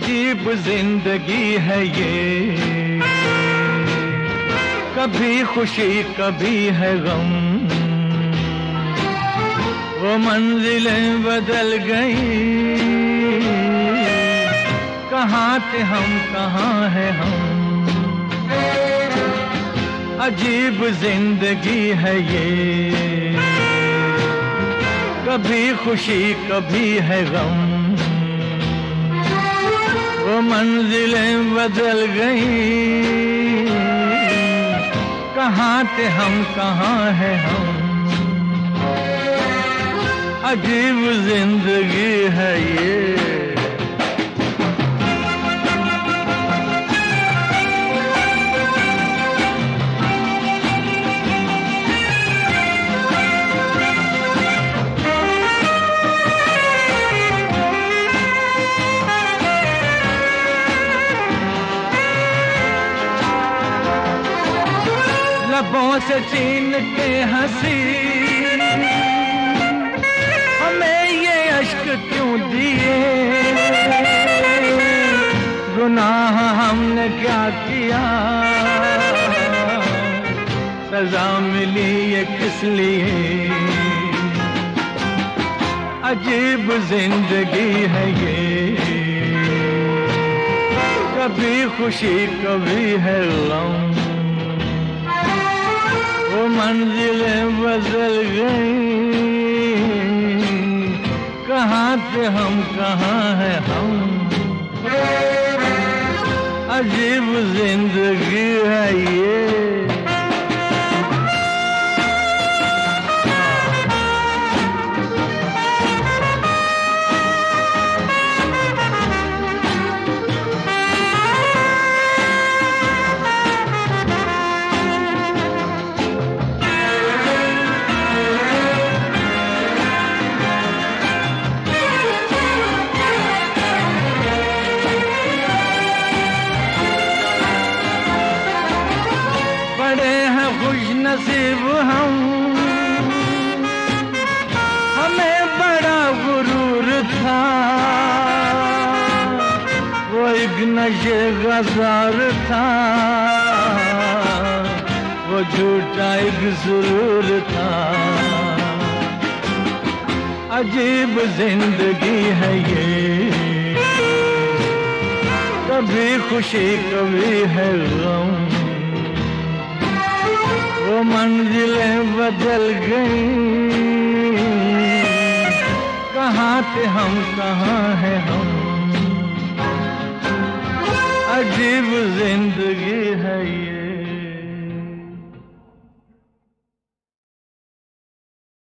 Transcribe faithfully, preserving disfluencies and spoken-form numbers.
अजीब जिंदगी है ये, कभी खुशी कभी है गम, वो मंजिलें बदल गई, कहाँ थे हम कहाँ हैं हम। अजीब जिंदगी है ये, कभी खुशी कभी है गम, वो मंजिलें बदल गई, कहाँ थे हम कहाँ हैं हम। अजीब जिंदगी है ये। लबों से छीन के हंसी हमें ये अश्क क्यों दिए, गुनाह हमने क्या किया, सजा मिली ये किस लिए। अजीब जिंदगी है ये, कभी खुशी कभी है गम, वो मंजिलें बदल गई, कहाँ थे हम कहाँ हैं हम। अजीब जिंदगी है ये। खुश नसीब हम, हमें बड़ा गुरूर था, वो एक नशे का जार था, वो झूठा एक सुरूर था। अजीब जिंदगी है ये, कभी खुशी कभी है गम, वो मंजिलें बदल गई, कहाँ थे हम कहाँ हैं हम। अजीब जिंदगी है ये।